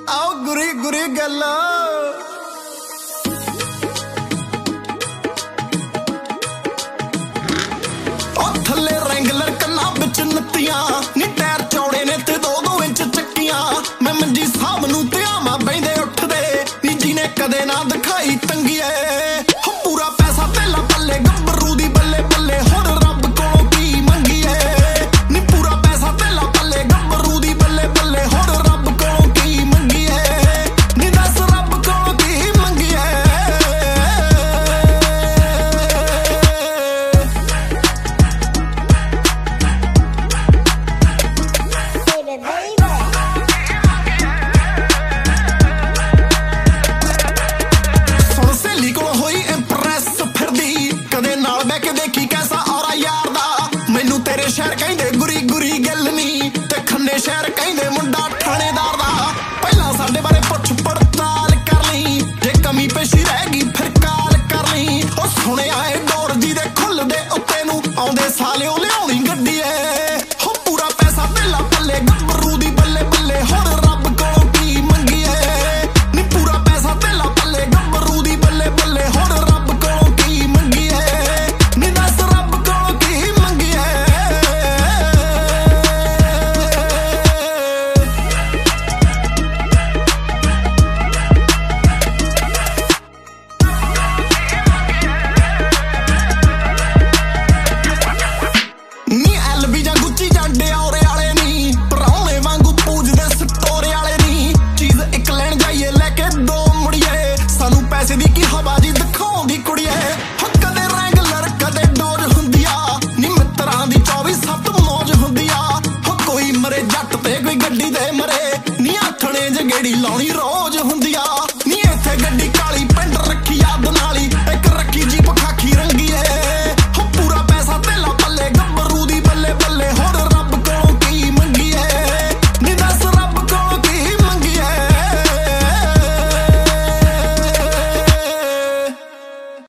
आओ गुरी गुरी गल्ला थले रेंगलर कन्ना बिच नत्तियां नी टैर चौड़े ने ते 2-2 इंच चक्कियां मैं मंजी साहब नूं ते आवां बैंदे उठदे नी जिने कदे ना दिखाई तंगिए पूरा पैसा तेला पल्ले गब्बरू दी बल्ले बल्ले हुण रब कोलों की मंगीए नी पूरा पैसा तेला पल्ले गब्बरू दी बल्ले बल्ले हुण रब कोलों की मंगीए नी दस रब कोलों की मंगीए शहर कहंदे गुरी गुरी गल नी ते खन्ने शहर कहंदे मुंडा थानेदार दा पहला साडे बारे पुछ पड़ताल कर लई जे कमी पेशी रह गई फिर काल कर लई ओ सुने आए डोर जी दे खुल दे उत्ते नू आउंदे सालिओ लिआउणी गड्डी ऐ हो पूरा पैसा तेला पल्ले गब्बरू दी बल्ले बल्ले हुण रब कोलों की मंगीए नी पूरा पैसा तेला पल्ले गब्बरू दी बल्ले बल्ले हुण रब कोलों की मंगीए नी दस रब कोलों की मंगीए पैसे दी की हवाजी दिखाउंदी कुड़िए कदे रेंगलर कदे डोज हुंदिया नी मित्रां दी 24/7 मौज हुंदिया कोई मरे जट ते कोई गड्डी ते मरे नी आथणे ज गेड़ी लाउणी